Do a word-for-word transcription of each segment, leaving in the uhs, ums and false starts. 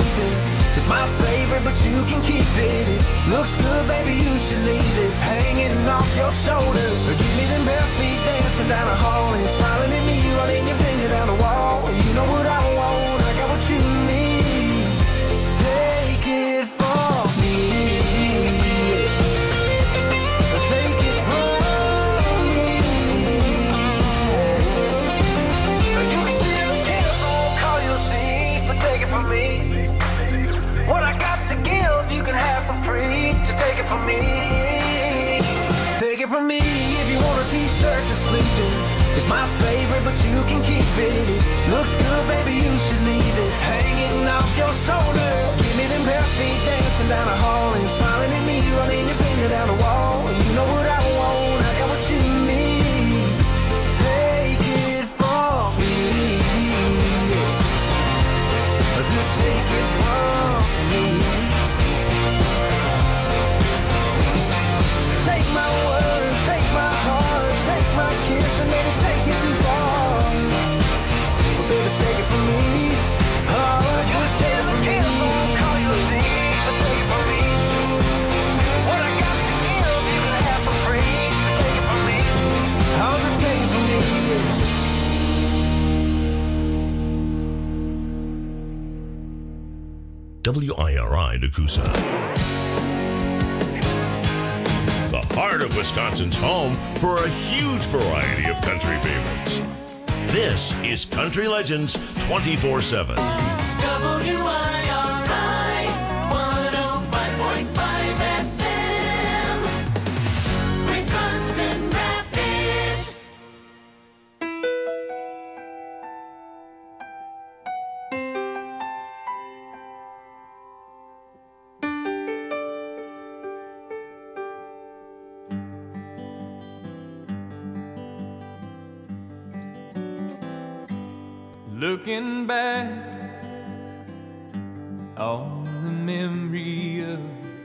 sleeping. It's my favorite, but you can keep it. It looks good, baby, you should leave it hanging off your shoulder. Or give me them bare feet dancing down the hall and smiling at me, running your finger down the wall. You know what I want, I got what you need. Take it from me. Take it from me. You can still kiss, I won't call you a thief, but take it from me. What I got to give, you can have for free. Just take it from me. Take it from me if you want a t-shirt to sleep in. It's my favorite, but you can keep it. It looks good, baby, you should leave it hanging off your shoulder. Give me them bare feet dancing down the hall and smiling at me, running your finger down the wall. You know what I want, I got what you need. Take it from me. Just take it from me. Take my word, take my heart, take my kiss, and maybe take it too far. But baby, take it from me. Oh, just take it from me. I won't call you a thief, but take it from me. What I got to give, you can have for free. Just take it from me. I'll just take it from me. W I R I Nakusa. The heart of Wisconsin's home for a huge variety of country favorites. This is Country Legends twenty-four seven. W I R I one oh five point five F M, Wisconsin Rapids. Looking back on the memory of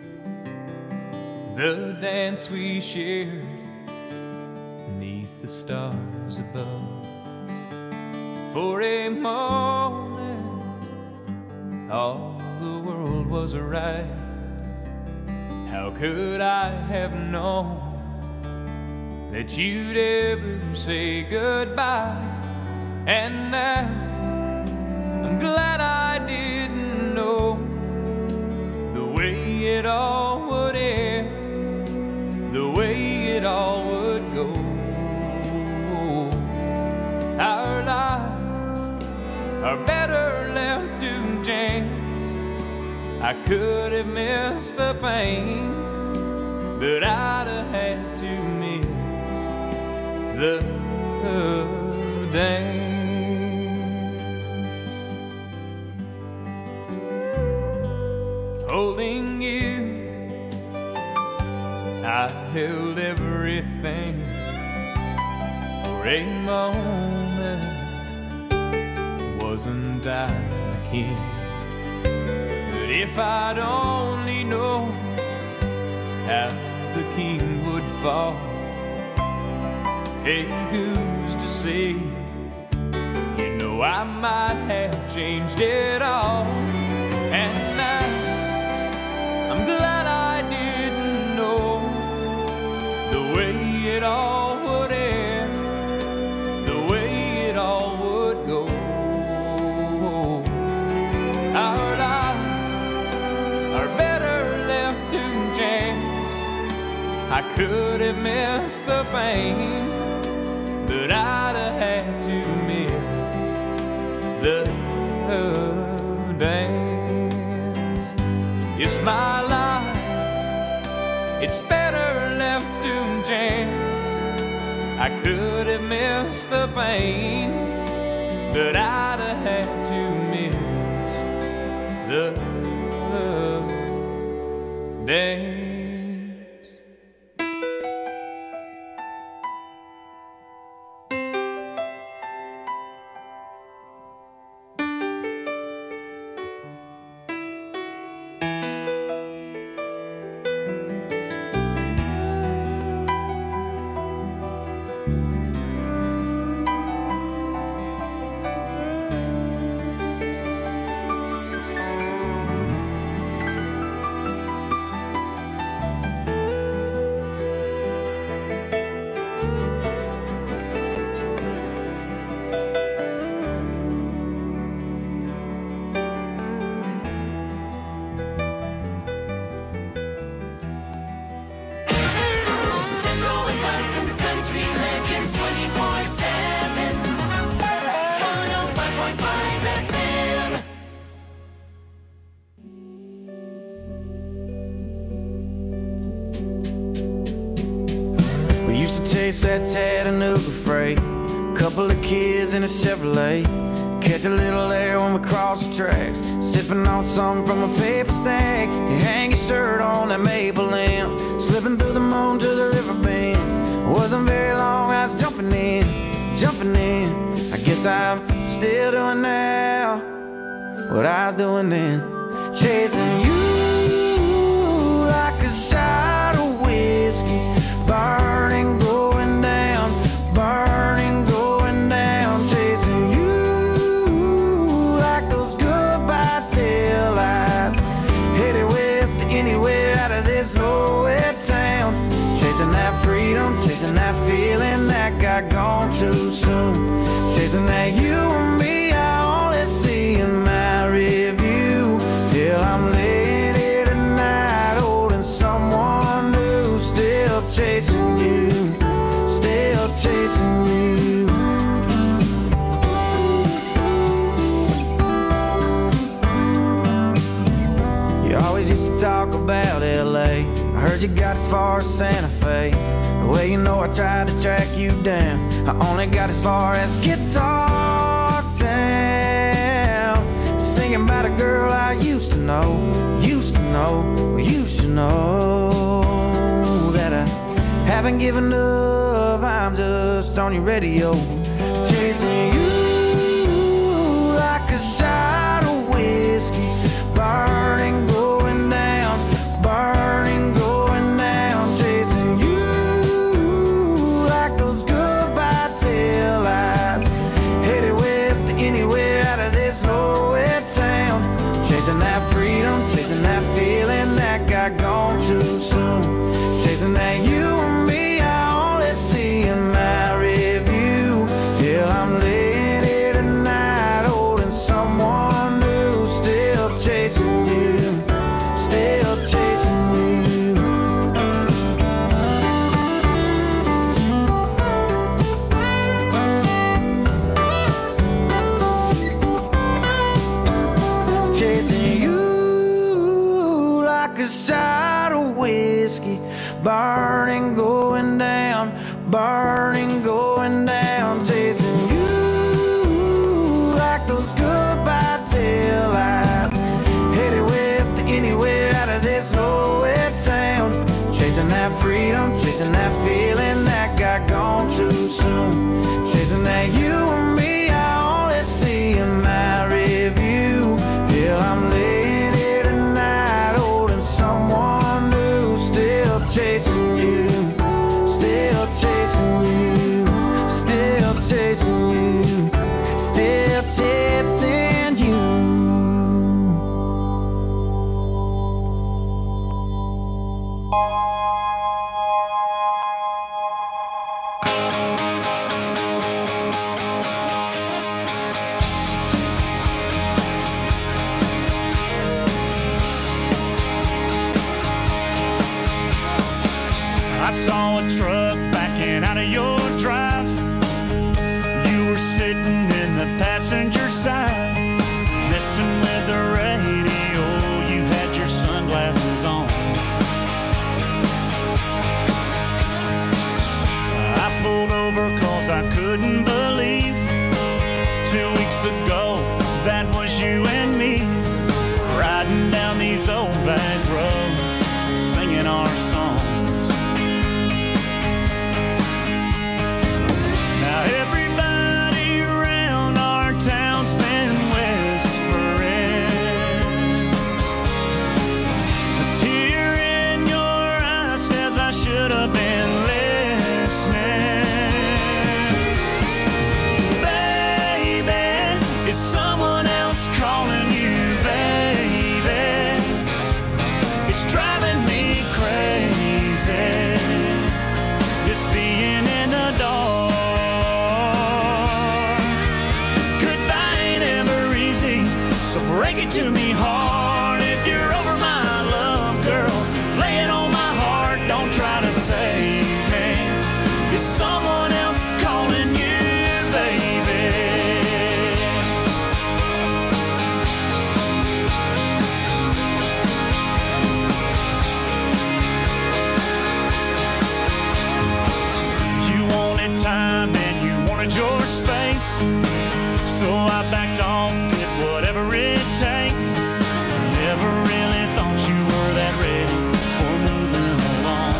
the dance we shared beneath the stars above. For a moment, all the world was right. How could I have known that you'd ever say goodbye? And now I'm glad I didn't know the way it all would end, the way it all would go. Our lives are better left to chance. I could have missed the pain, but I'd have had to miss the dance. Holding you, I held everything for a moment. Wasn't I the king? But if I'd only known how the king would fall, hey, who's to say? You know I might have changed it all. And now I'm glad I didn't know the way it all would end, the way it all would go. Our lives are better left to chance. I could have missed the pain, but I'd have had to miss the dance. It's my life, it's better left to chance. I could have missed the pain, but I'd have had to miss the dance. Country Legends twenty-four seven. one oh five point five F M. We used to chase that Chattanooga freight, couple of kids in a Chevrolet, catch a little air when we cross the tracks, sipping on something from a paper sack. You hang your shirt on that maple limb, slipping through the moon to the river bend. Wasn't very long, I was jumping in, jumping in. I guess I'm still doing now what I was doing then, chasing you like a shot of whiskey, burning, going down, burning, going down, chasing you like those goodbye tail lights, headed west to anywhere out of this nowhere town, chasing that freedom, chasing that feeling that got gone too soon, chasing that you and me I only see in my review, till I'm laying here tonight holding someone new, still chasing you, still chasing you. You always used to talk about L A, I heard you got as far as Santa Fe. Well, you know I tried to track you down, I only got as far as Guitar Town, singing about a girl I used to know, used to know, used to know, that I haven't given up, I'm just on your radio, chasing you like a shot of whiskey, burning, going down, burning, going down, chasing you like those goodbye tail lights, headed west to anywhere out of this nowhere town, chasing that freedom, chasing that feeling that got gone too soon, chasing that you and me I only see in my review, till I'm laying here tonight holding someone new, still chasing you, still chasing you. Chasing you like a shot of whiskey, burning, going down, burning, going down, chasing you like those goodbye tail lights, headed west to anywhere out of this nowhere town, chasing that freedom, chasing that feeling that got gone too soon, chasing that you and me I only see in my review, till I'm laying here tonight holding someone new, still chasing you, still chasing you, still chasing you, still chasing you. I saw a truck backing out of your drive. You were sitting in the passenger side, messing with the radio. You had your sunglasses on. I pulled over cause I couldn't believe two weeks ago that was you and me, riding down these old back roads, singing our songs. Now everybody around our town's been whispering. A tear in your eye says I should have been listening. Baby, is someone else calling you baby? It's driving me crazy, this being in the dark. So break it to me hard if you're over my love, girl. Lay it on my heart, don't try to save me. It's someone backed off, did whatever it takes. Never really thought you were that ready for moving along.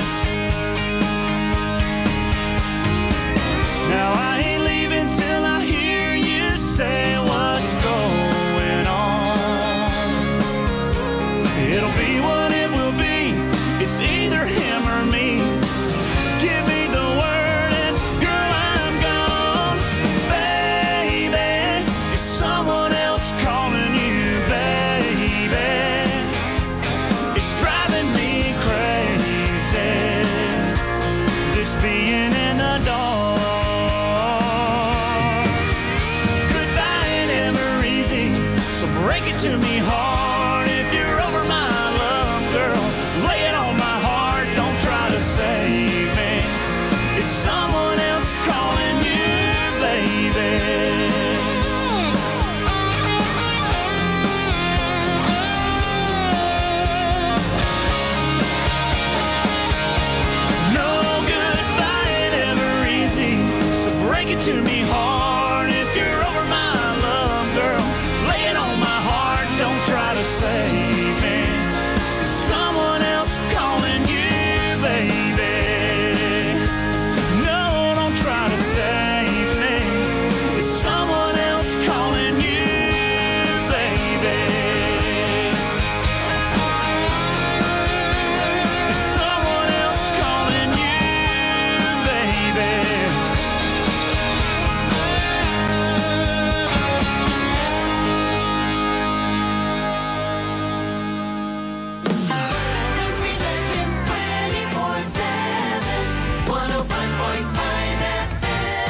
Now I ain't leaving till I hear you say what's going on. It'll be what it will be. It's either him or me. Give me the word and girl, I'm gone. Baby, is someone else calling you, baby? It's driving me crazy, this being in the dark. Goodbye ain't ever easy, so break it to me hard. If you're over my love, girl, lay it on my heart. Don't try to save me. It's someone else calling you, baby. No goodbye ain't ever easy, so break it to me hard. If you're over my love, girl, lay it on my heart. Don't try to save me. It's someone else calling you, baby. No, don't try to save me. It's someone else calling you, baby. It's someone else calling you, baby. Country Legends twenty-four seven, one oh five point five F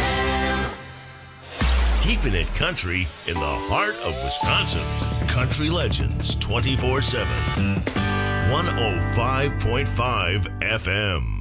M. Keeping it country in the heart of Wisconsin. Country Legends twenty-four seven. one oh five point five F M.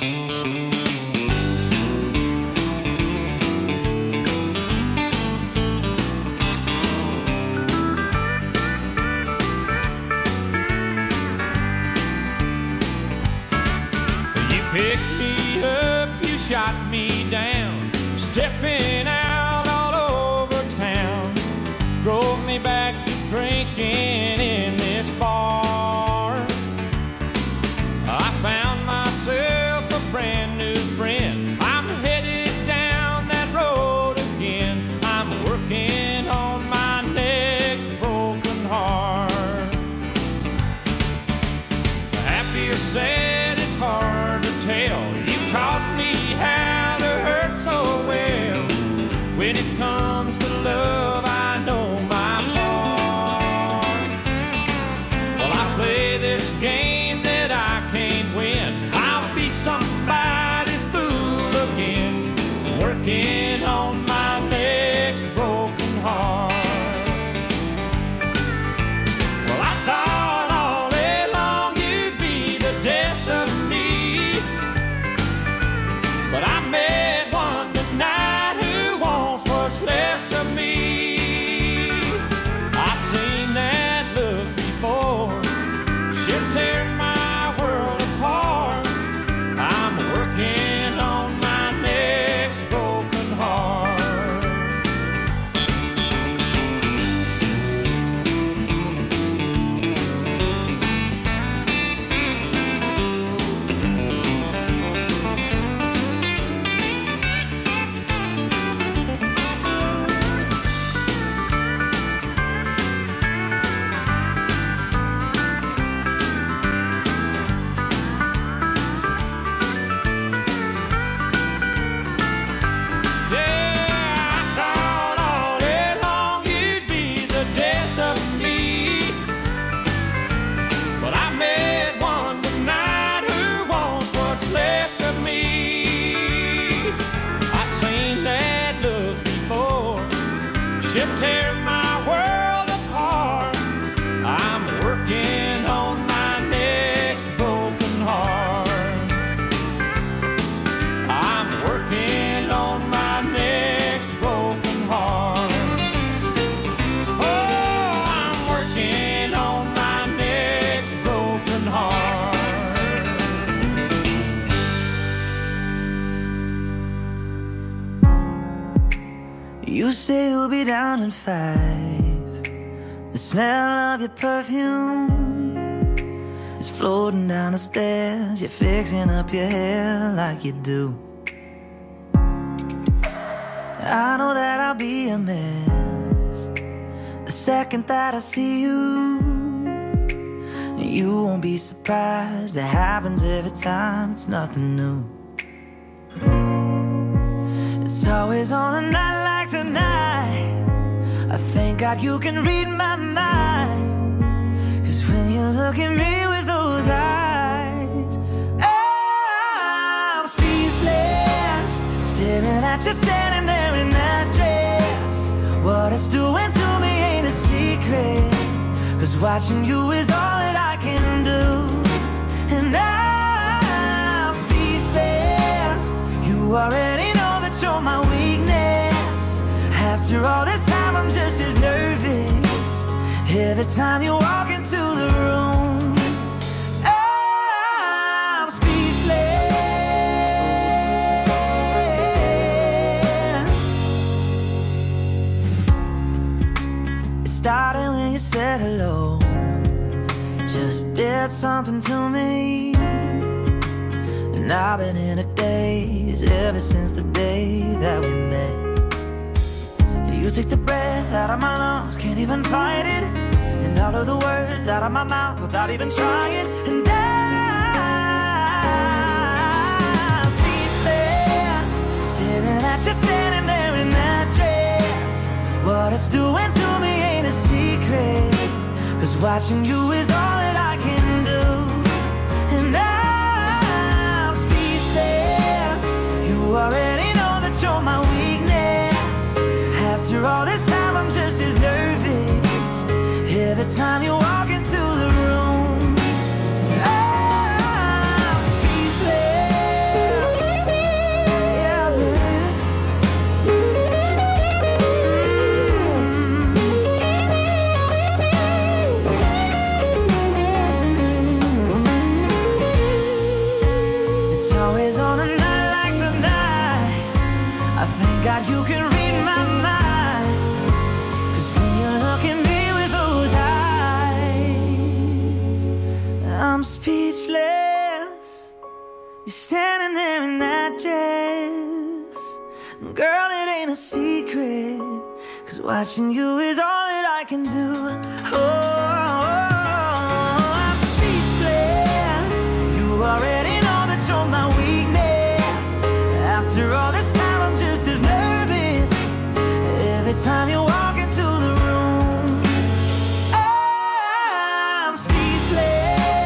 You picked me up, you shot me down, stepping out all over town. Drove me back to drinking in this bar. I found myself a brand new friend. I'm headed down that road again. I'm working on my next broken heart. Happy or sad, it's hard to tell. You taught me how to hurt so well. When it comes to love, I know my part. Well, I play this game that I can't win. I'll be somebody's fool again, working on my next broken heart. Well, I thought all day long you'd be the death of me, but I met one tonight who wants what's left of me. I've seen that look before. She'll tear my world apart. I'm working on my next broken heart. You say you'll be down in five. The smell of your perfume is floating down the stairs. You're fixing up your hair like you do. I know that I'll be a mess the second that I see you. You won't be surprised, it happens every time, it's nothing new. It's always on a night like tonight. I thank God you can read my mind. Cause when you look at me with those eyes, I'm speechless, staring at you standing there in that dress. What it's doing to me ain't a secret, cause watching you is all that I can do. And I'm speechless. You already know that you're my weakness. After all this time I'm just as nervous every time you walk into the room. I'm speechless. It started when you said hello, just did something to me. And I've been in a daze ever since the day that we met. You take the breath out of my lungs, can't even fight it. And all of the words out of my mouth without even trying. And I'm speechless, staring at you standing there in that dress. What it's doing to me ain't a secret, cause watching you is all that I can do. And I'm speechless. You already know that you're my weakness. After all this time I'm just as nervous every time you walk into the room. I'm speechless. Yeah, baby. It's always on a night like tonight. I thank God you can read my mind. I'm speechless. You're standing there in that dress. Girl, it ain't a secret, cause watching you is all that I can do. Oh, I'm speechless. You already know that you're my weakness. After all this time I'm just as nervous every time you walk into the room. I'm speechless.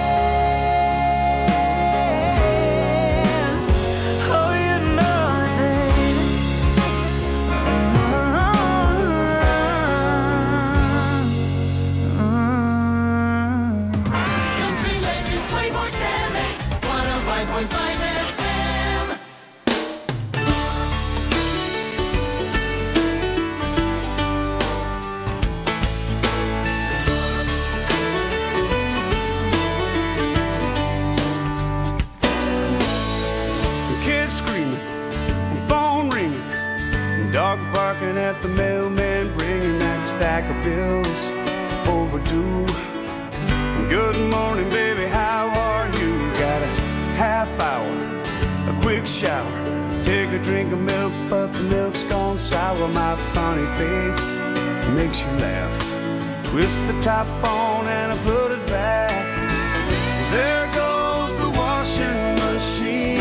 At the mailman bringing that stack of bills overdue. Good morning, baby, how are you? Got a half hour, a quick shower, take a drink of milk, but the milk's gone sour. My funny face makes you laugh. Twist the top on and I put it back. There goes the washing machine.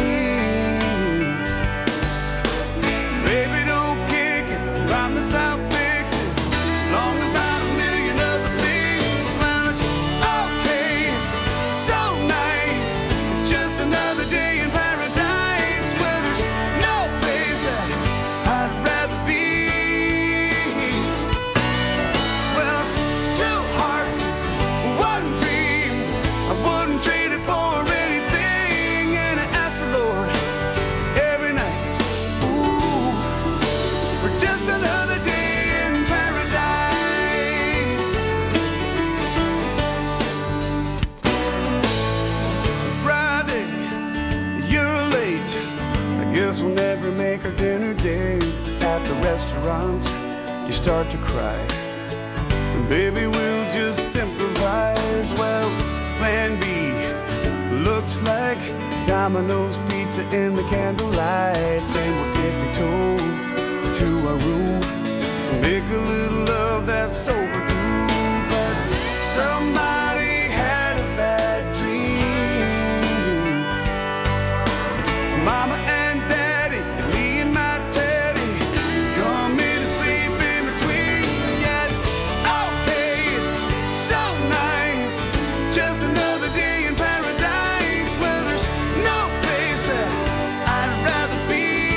Baby, don't kick it, promise I'll fix it. Long about a million other things, man, it's okay, it's so nice. It's just another day in paradise where there's no place that I'd rather be. Well, it's two hearts, one we'll never make our dinner date at the restaurant. You start to cry, and baby, we'll just improvise. Well, plan B looks like Domino's pizza in the candlelight. Then we'll tippy-toe to our room, make a little love that's overdue. But somebody had a bad dream. Mama and Daddy, me and my Teddy, come in and sleep in between. Yeah, it's okay, it's so nice, just another day in paradise. Well, there's no place that I'd rather be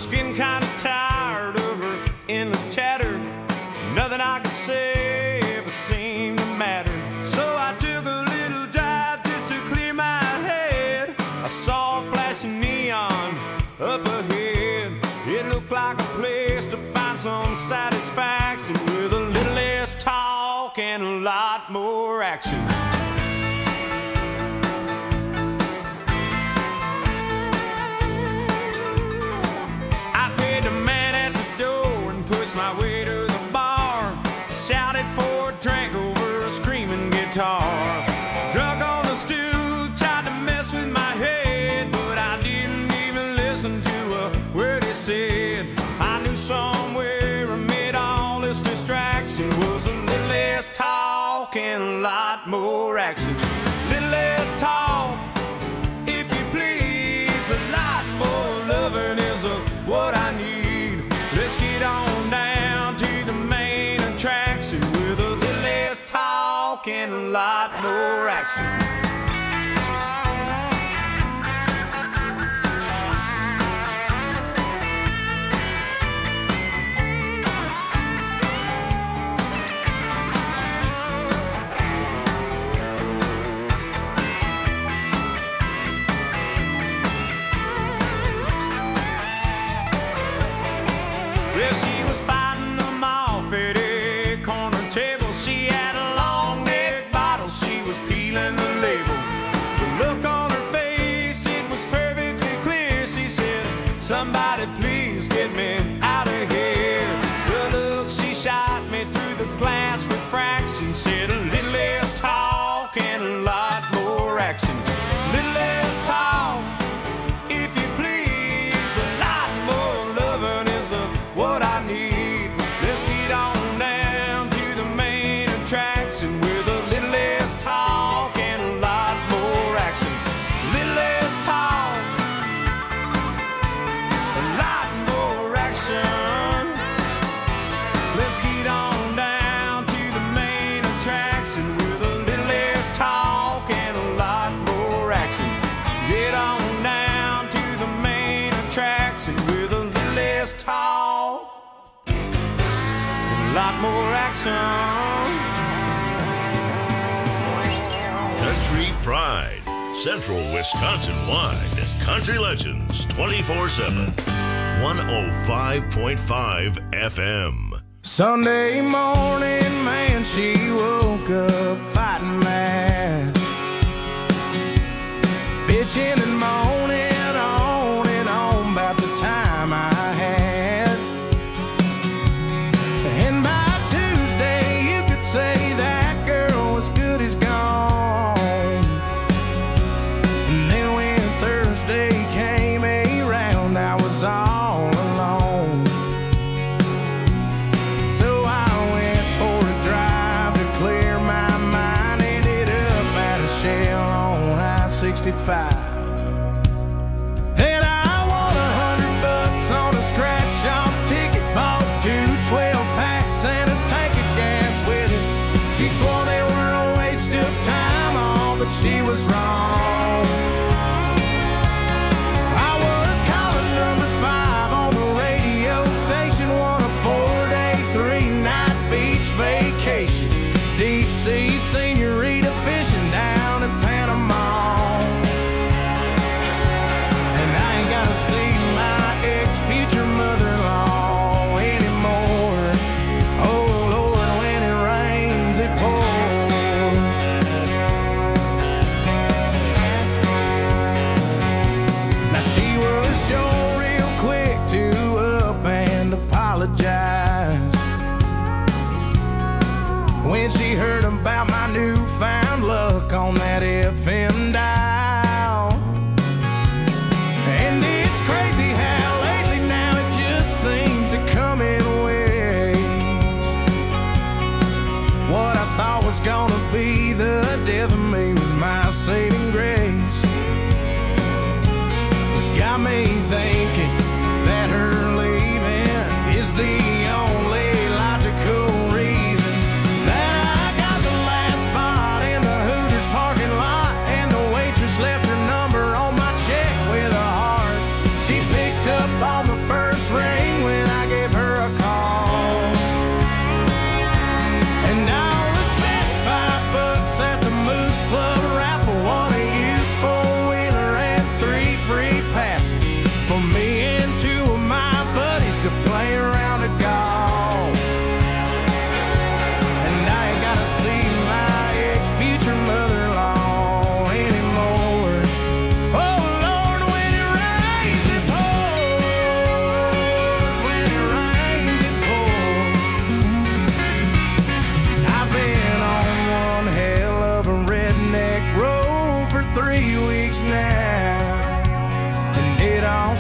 was getting kind of tired of her endless chatter. Nothing I could say ever seemed to matter. So I took a little dive just to clear my head. I saw a flashing neon up ahead. It looked like a place to find some satisfaction with a little less talk and a lot more action. I paid the man at the door and pushed my way to the bar. Shouted for a drink over a screaming guitar. Drunk on the stool, tried to mess with my head, but I didn't even listen to a word he said. I knew somewhere amid all this distraction was a little less talk and a lot more action. Little less talk, if you please, a lot more loving is a, what I need. Let's get on down to the main attraction with a little less talk and a lot more action. Well, she was fighting them off at a corner table. She had a long neck bottle, she was peeling the label. The look on her face, it was perfectly clear. She said, somebody please get me out of here. The look she shot me through the glass refraction said a little less talk and a lot more action. Little less talk, if you please, a lot more loving is a, what I need. Let's get on down to the main attraction with a little less talk and a lot more action. Little less talk, a lot more action. Let's get on down to the main attraction with a little less talk and a lot more action. Get on down to the main attraction with a little less talk, a lot more action. Country Pride, Central Wisconsin wide. Country Legends twenty-four seven. one oh five point five F M. Sunday morning, man, she woke up fighting mad, bitching and moaning on and on about the time I had. And by Tuesday, you could say that girl was good as gone. And then when Thursday came around, I was all alone. So I went for a drive to clear my mind. Ended up at a Shell on I sixty-five. Then I won a hundred bucks on a scratch-off ticket. Bought two twelve packs and a tank of gas with it. She swore they were a waste of time, all, but she was wrong. I was calling number five on the radio station, won a four-day, three-night beach vacation. Deep sea senorita fishing down in Panama. And I ain't gotta see my ex-future mother-in-law anymore. Oh Lord, when it rains, it pours. Now she was sure real quick to up and apologize when she heard about my newfound luck on that F M dial. And it's crazy how lately now it just seems to come in waves. What I thought was gonna be the death of me was my saving grace. It's got me thinking that her leaving is the only logical reason that I got the last spot in the Hooters parking lot, and the waitress left her number on my check with a heart. She picked up on the first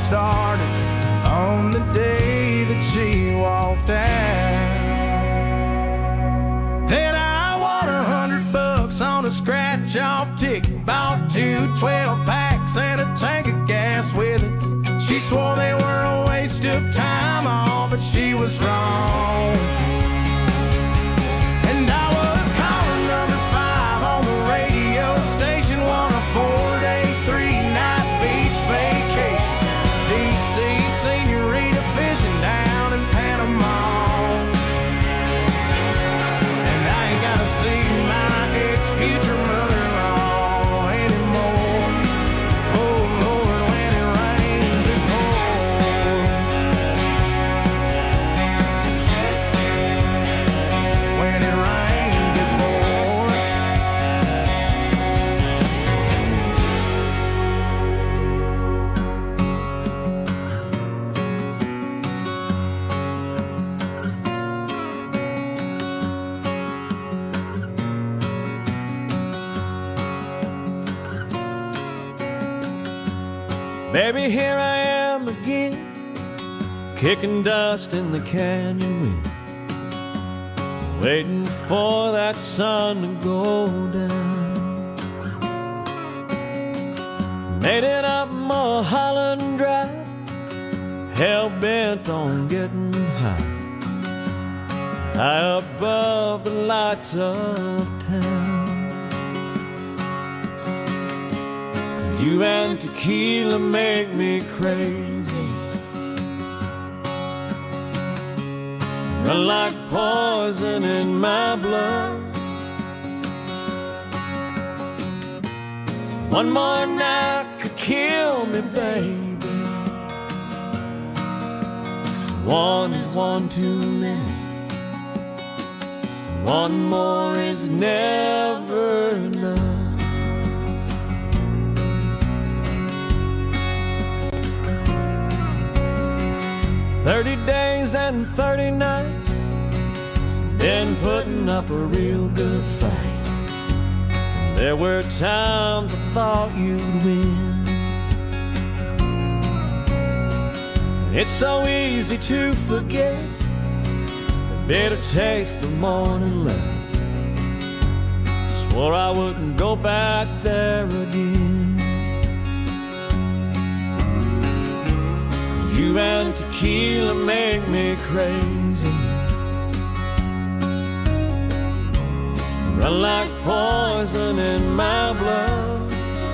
started on the day that she walked out. Then I won a hundred bucks on a scratch-off ticket. Bought two twelve packs and a tank of gas with it. She swore they were a waste of time, all, but she was wrong. And I was calling number five on the radio station, won a four-day, three-night beach vacation. Deep sea senorita fishing down in Panama. And I ain't gotta see my ex-future mother-in-law anymore. Oh Lord, when it rains it pours. When it rains it pours. Baby, here I am again, kicking dust in the canyon wind, waiting for that sun to go down. Made it up Mulholland Drive, hell-bent on getting high, high above the lights of town. You and tequila make me crazy, run like poison in my blood. One more night could kill me, baby. One is one too many. One more is never enough. Thirty days and thirty nights, been putting up a real good fight. There were times I thought you'd win. It's so easy to forget the bitter taste the morning left. Swore I wouldn't go back there again. You and tequila make me crazy, run like poison in my blood.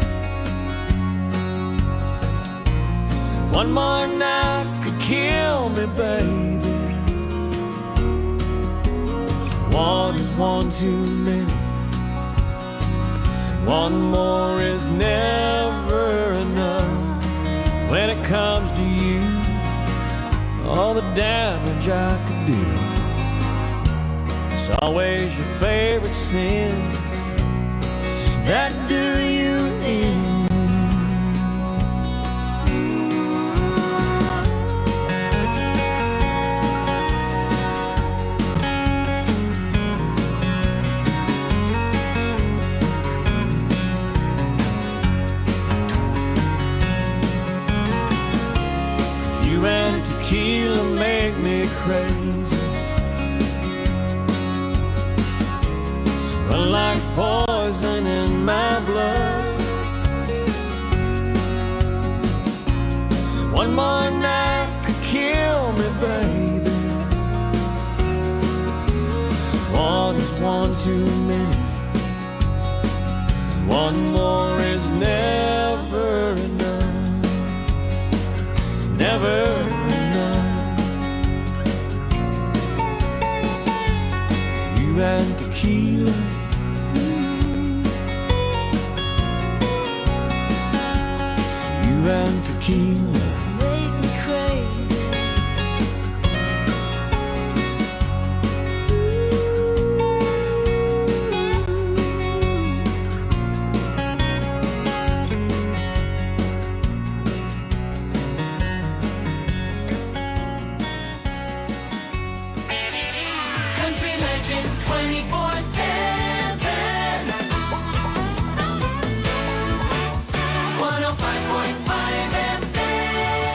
One more night could kill me, baby. One is one too many. One more is never enough. When it comes to you, all the damage I could do, it's always your favorite sins that do you in. You and tequila make me crazy, run like poison in my blood. One more night could kill me, baby. One is one too many. One more is never enough. Never enough. You and tequila, you and tequila Make me crazy. Country Legends twenty-four seven. one oh five point five F M.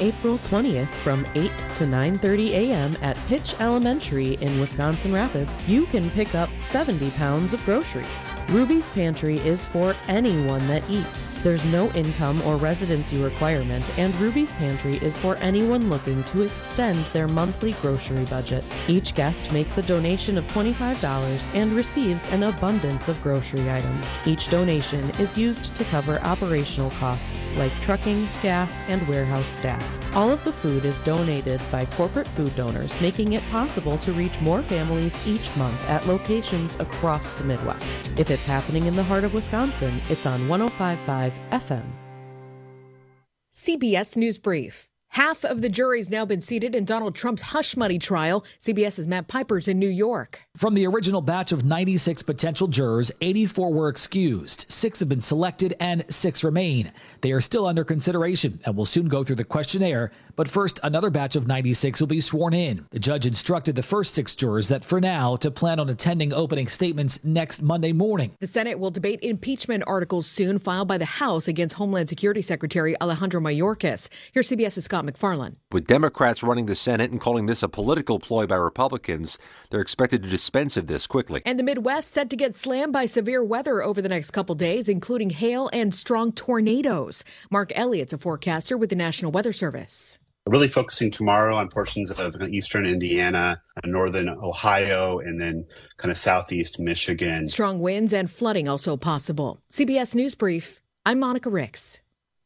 April twentieth from eight to nine thirty a.m. at Pitch Elementary in Wisconsin Rapids, you can pick up seventy pounds of groceries. Ruby's Pantry is for anyone that eats. There's no income or residency requirement, and Ruby's Pantry is for anyone looking to extend their monthly grocery budget. Each guest makes a donation of twenty-five dollars and receives an abundance of grocery items. Each donation is used to cover operational costs like trucking, gas, and warehouse staff. All of the food is donated by corporate food donors, making it possible to reach more families each month at locations across the Midwest. If it's happening in the heart of Wisconsin, it's on one oh five point five F M. C B S News Brief. Half of the jury's now been seated in Donald Trump's hush money trial. CBS's Matt Piper's in New York. From the original batch of ninety-six potential jurors, eighty-four were excused. Six have been selected and six remain. They are still under consideration and will soon go through the questionnaire. But first, another batch of ninety-six will be sworn in. The judge instructed the first six jurors that for now to plan on attending opening statements next Monday morning. The Senate will debate impeachment articles soon filed by the House against Homeland Security Secretary Alejandro Mayorkas. Here's CBS's Scott McFarland. With Democrats running the Senate and calling this a political ploy by Republicans, they're expected to dispense of this quickly. And the Midwest set to get slammed by severe weather over the next couple days, including hail and strong tornadoes. Mark Elliott's a forecaster with the National Weather Service. Really focusing tomorrow on portions of eastern Indiana, northern Ohio, and then kind of southeast Michigan. Strong winds and flooding also possible. C B S News Brief, I'm Monica Ricks.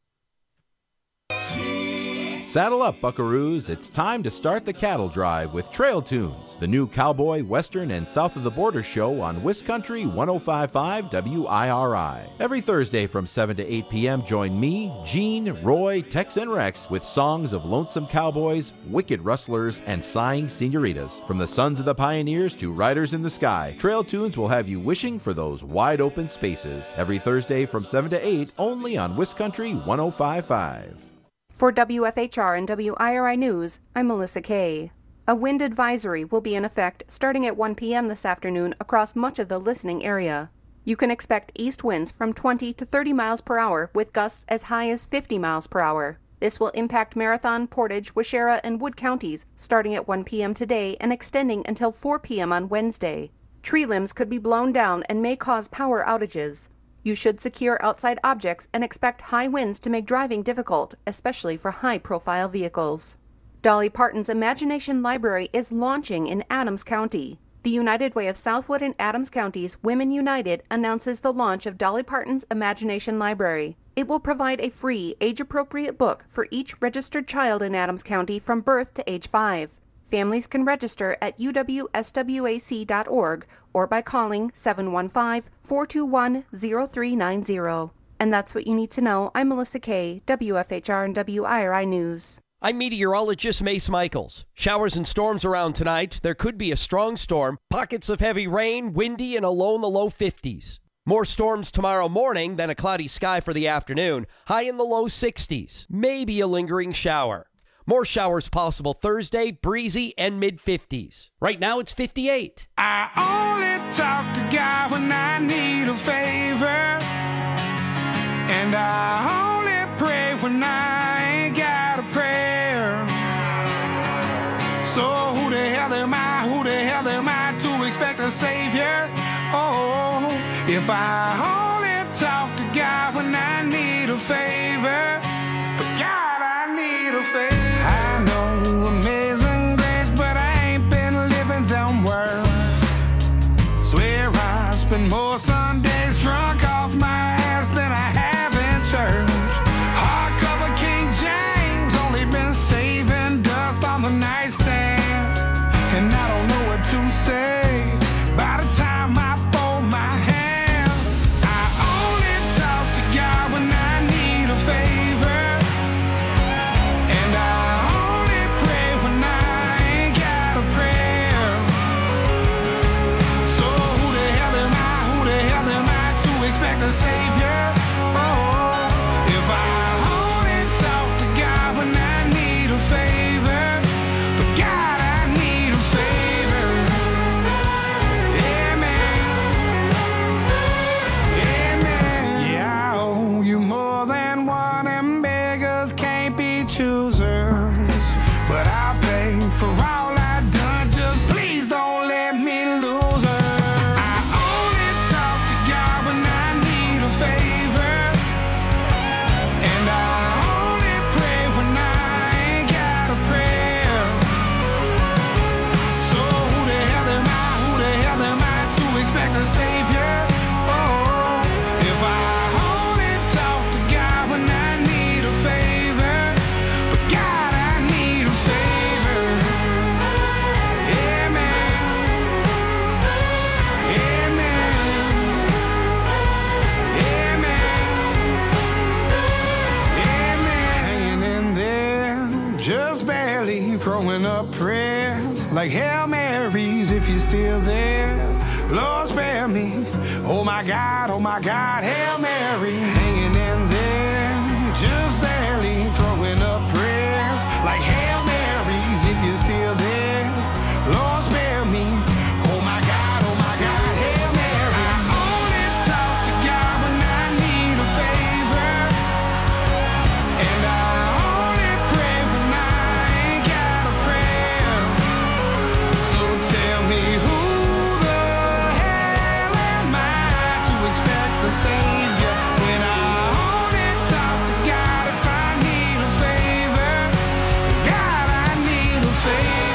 Saddle up, buckaroos. It's time to start the cattle drive with Trail Tunes, the new cowboy, western, and south of the border show on Wiscountry one oh five point five W I R I. Every Thursday from seven to eight p.m., join me, Gene, Roy, Tex, and Rex with songs of lonesome cowboys, wicked rustlers, and sighing senoritas. From the sons of the pioneers to riders in the sky, Trail Tunes will have you wishing for those wide open spaces. Every Thursday from seven to eight, only on Wiscountry one oh five point five. For W F H R and W I R I News, I'm Melissa Kay. A wind advisory will be in effect starting at one p.m. this afternoon across much of the listening area. You can expect east winds from twenty to thirty miles per hour with gusts as high as fifty miles per hour. This will impact Marathon, Portage, Waushara, and Wood counties starting at one p.m. today and extending until four p.m. on Wednesday. Tree limbs could be blown down and may cause power outages. You should secure outside objects and expect high winds to make driving difficult, especially for high-profile vehicles. Dolly Parton's Imagination Library is launching in Adams County. The United Way of Southwood and Adams Counties Women United announces the launch of Dolly Parton's Imagination Library. It will provide a free, age-appropriate book for each registered child in Adams County from birth to age five. Families can register at U W S W A C dot org or by calling seven one five, four two one, zero three nine zero. And that's what you need to know. I'm Melissa Kay, W F H R and W I R I News. I'm meteorologist Mace Michaels. Showers and storms around tonight. There could be a strong storm, pockets of heavy rain, windy, and a low in the low fifties. More storms tomorrow morning, then a cloudy sky for the afternoon, high in the low sixties. Maybe a lingering shower. More showers possible Thursday, breezy and mid-fifties. Right now it's fifty-eight. I only talk to God when I need a favor. And I only pray when I ain't got a prayer. So who the hell am I, who the hell am I to expect a savior? Oh, if I only talk to God when I need a favor. God, I need a favor. I know amazing grace, but I ain't been living them words. Swear I spend more Sundays drunk off my ass than I have in church. Hardcover King James, only been saving dust on the nightstand. And I don't know what to say by the time I fold my hands. I only talk to God when I need a favor. The Savior. Oh, if I only talk to God when I need a favor, but God, I need a favor. like Hail Marys if you're still there. Lord spare me. Oh my God, oh my God, Hail Mary. Hanging in there, just barely throwing up prayers like Hail Marys if you're still there. Lord spare me. Oh my God, oh my God, Hail Mary. I only talk to God when I need a favor, and I only pray when I ain't got a prayer. So tell me who the hell am I to expect the Savior when I only talk to God if I need a favor? God, I need a favor.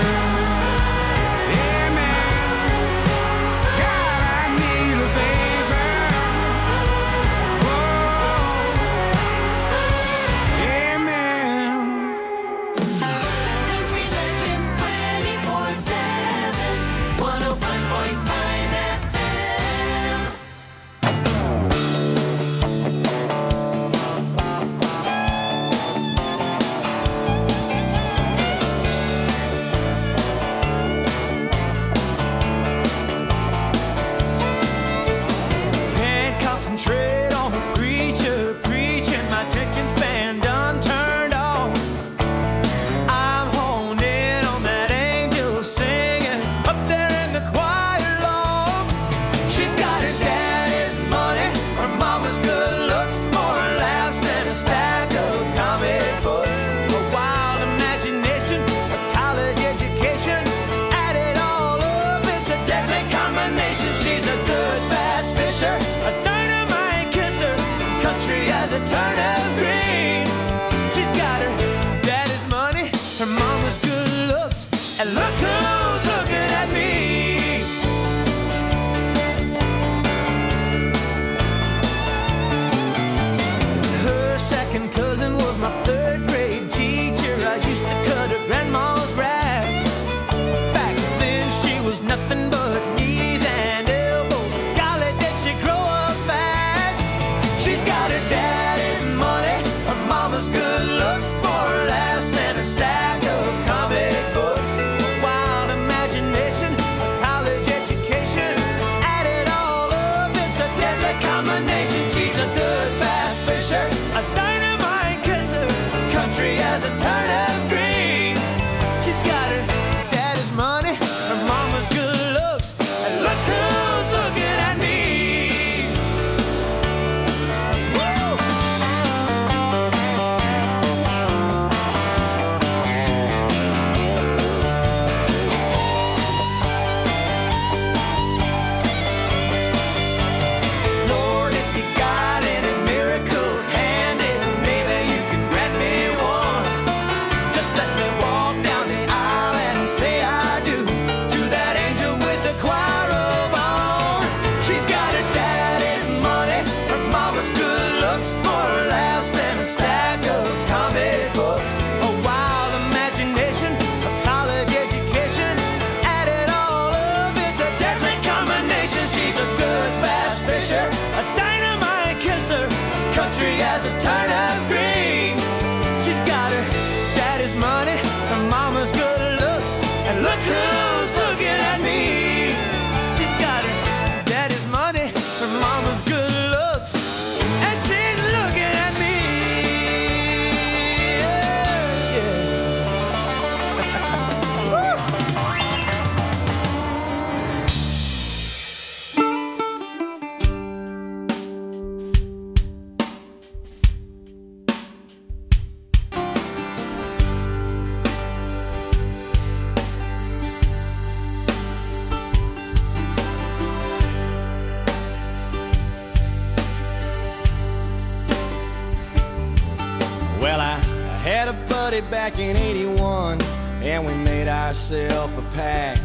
Back in eighty-one, and we made ourselves a pact.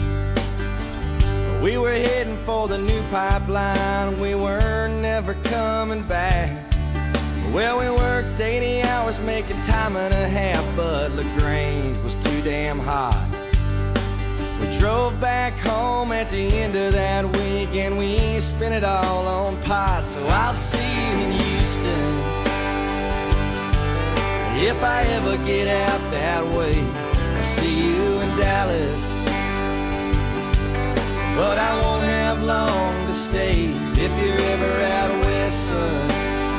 We were heading for the new pipeline, we were never coming back. Well, we worked eighty hours making time and a half, but LaGrange was too damn hot. We drove back home at the end of that week, and we spent it all on pot. So I'll see you in Houston if I ever get out that way. see you in Dallas, but I won't have long to stay. If you're ever out west, son,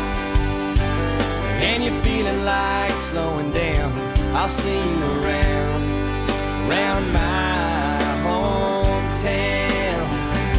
and you're feeling like slowing down, I'll see you around, around my hometown.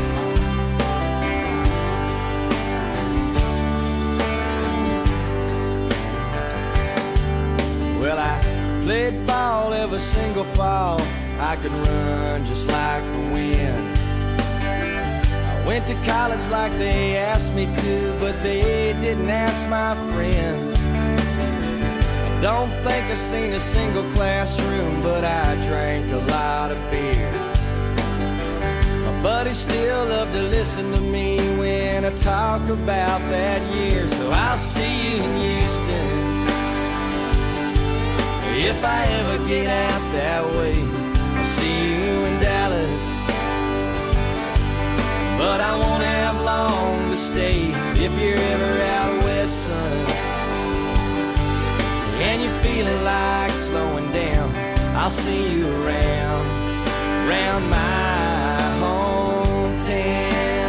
Well, I played ball every single fall. I could run just like the wind. I went to college like they asked me to, but they didn't ask my friends. I don't think I've seen a single classroom, but I drank a lot of beer. My buddies still love to listen to me when I talk about that year. So I'll see you in Houston if I ever get out that way. I'll see you in Dallas, but I won't have long to stay. If you're ever out west, son, and you're feeling like slowing down, I'll see you around, around my hometown.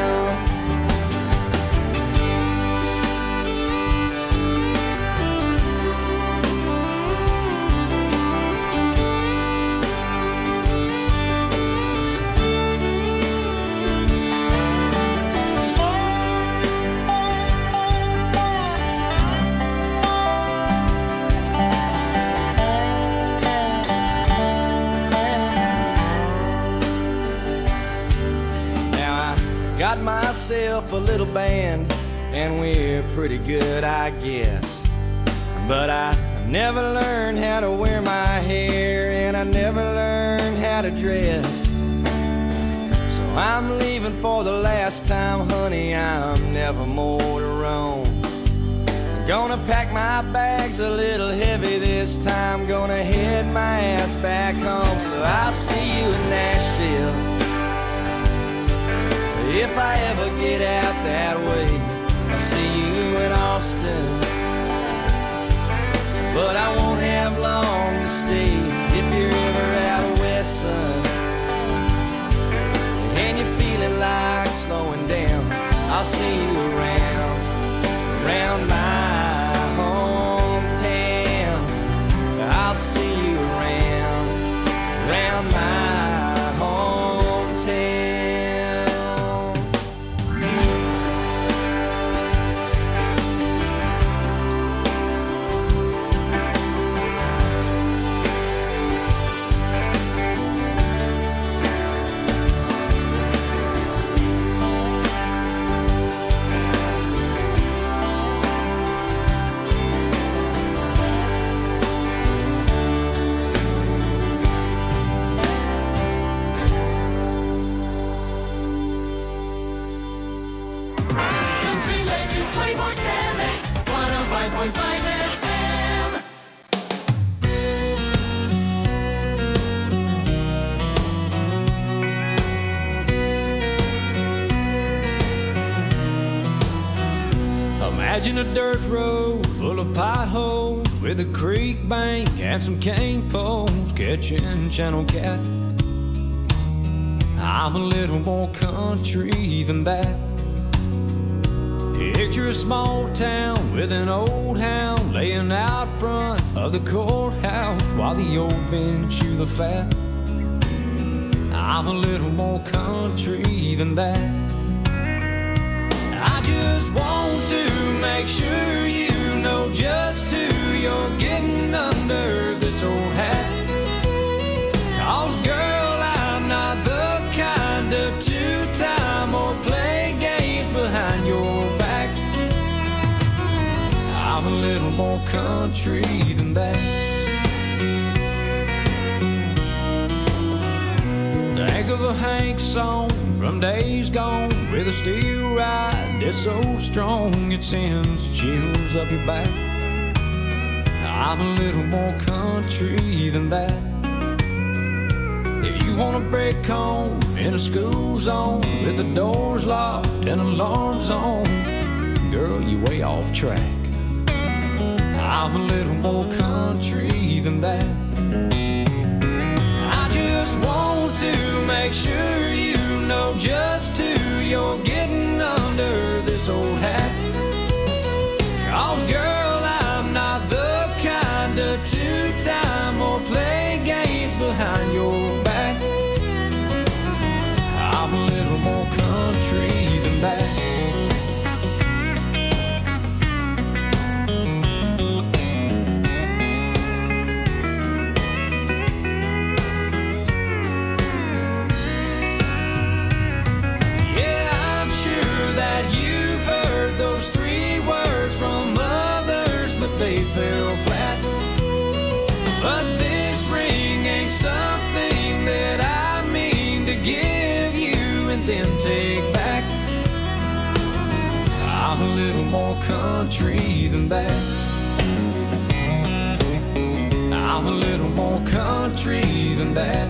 Got myself a little band, and we're pretty good, I guess. But I never learned how to wear my hair, and I never learned how to dress. So I'm leaving for the last time, honey, I'm never more to roam. I'm gonna pack my bags a little heavy this time, gonna head my ass back home. So I'll see you in Nashville if I ever get out that way. I'll see you in Austin, but I won't have long to stay. If you're ever out west, son, and you're feeling like slowing down, I'll see you around, around my hometown. I'll see you around, around my Imagine a dirt road full of potholes with a creek bank and some cane poles catching channel cat. I'm a little more country than that. Picture a small town with an old hound laying out front of the courthouse while the old men chew the fat. I'm a little more country than that. I just want to make sure you know just who you're getting under this old hat. 'Cause girl, I'm not the kind to two-time or play games behind your back. I'm a little more country than that. Think of a Hank song from days gone with a steel ride that's so strong it sends chills up your back. I'm a little more country than that. If you want a break home in a school zone with the doors locked and alarms on, girl, you way off track. I'm a little more country than that. make sure you know just who you're getting under this old hat. 'Cause girl, I'm not the kind of two-time or play games behind your back. I'm a little more country than that. Fell flat, but this ring ain't something that I mean to give you and then take back. I'm a little more country than that. I'm a little more country than that.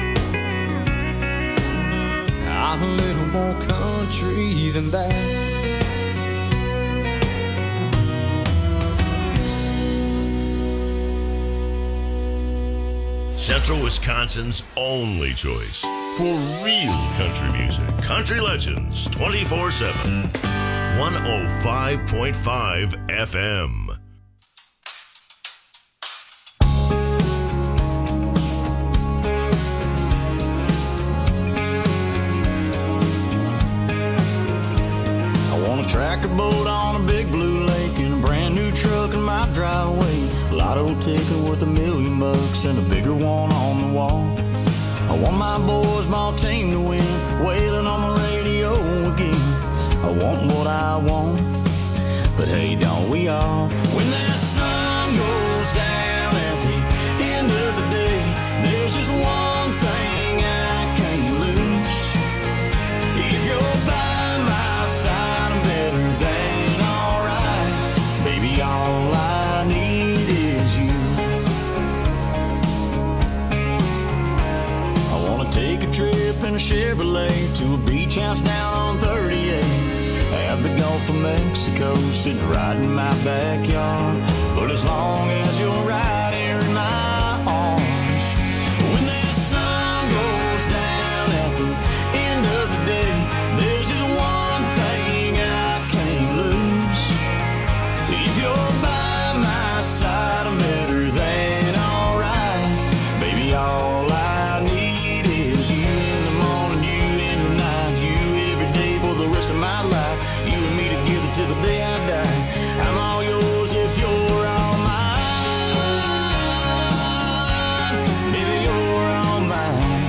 I'm a little more country than that. Central Wisconsin's only choice for real country music. Country Legends twenty-four seven. one oh five point five F M. I want a tractor boat on a big blue lake and a brand new truck in my driveway. Lotto ticket worth a million bucks and a bigger one on the wall. I want my boys, my team to win, wailing on the radio again. I want what I want, but hey, don't we all? When that sun goes down at the end of the day, there's just one thing I can't lose. If you're by my side, I'm better than alright. Baby, all I need is you. I wanna take a trip in a Chevrolet to a beach house down on thirty-eight. Have the Gulf of Mexico sitting right in my backyard. But as long as you're right here in my arms, when that sun goes down at the end of the day, there's just one thing I can't lose. If you're by my side, I'm better than alright. Baby, all I need is you in the morning, you in the night, you every day for the rest of my life. You and me together till the day I die. I'm all yours if you're all mine. Baby, you're all mine.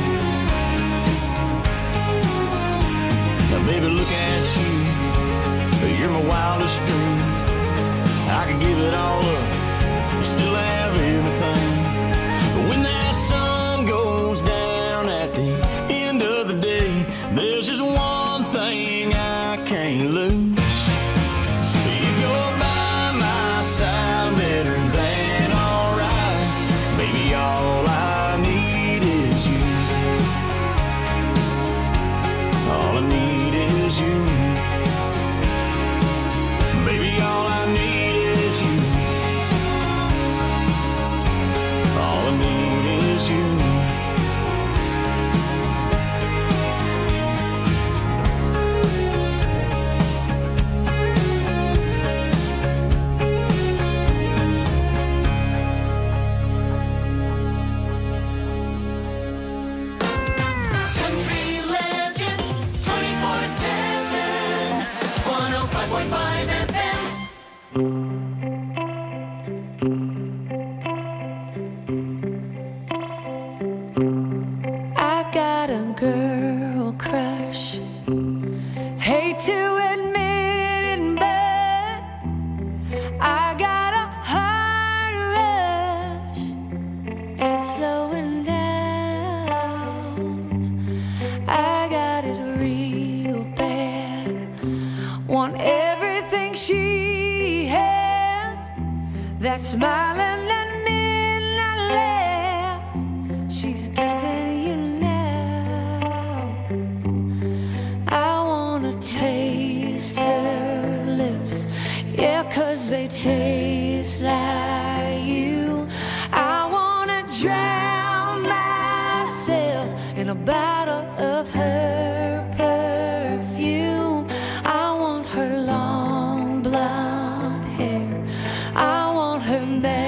Now, baby, look at you. You're my wildest dream. I could give it all up and still have everything. But when that sun goes down at the end of the day, there's just one thing I can't lose. If you're by my side, I'm better than alright. Baby, all I need is you. All I need is you. Baby, all I need is you. All I need is you. Country Legends twenty-four seven. one oh five point five F M. I got a girl crush. Hate to admit it, but I got a heart rush. It's slowing down. I got it real bad. Want everything she has. That smiling and midnight laugh she's giving you now. I wanna taste her lips, yeah, 'cause they taste like you. I wanna drown myself in in a bottle of her perfume. I want her long blonde hair. I want her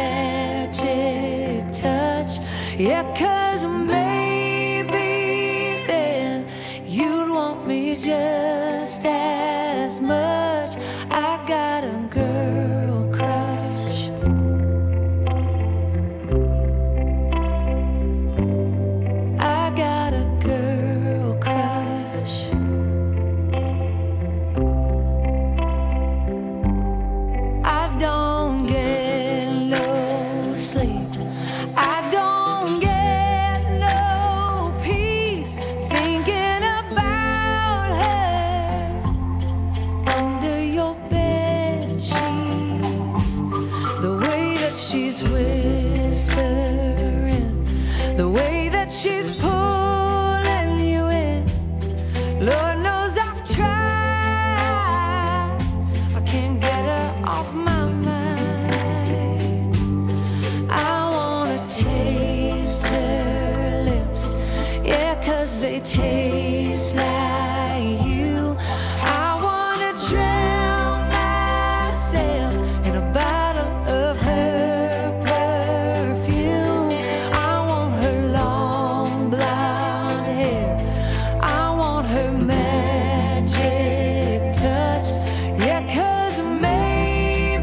magic touch. Yeah, 'cause maybe then you'd want me just as much. I got a girl crush. I got a girl crush. I don't get no sleep. I don't get no peace thinking about her under your bed sheets. The way that she's whispering, the way that she's pulling you in. Lord knows I've tried. I can't get her off my mind. I wanna taste her lips, yeah, 'cause they taste like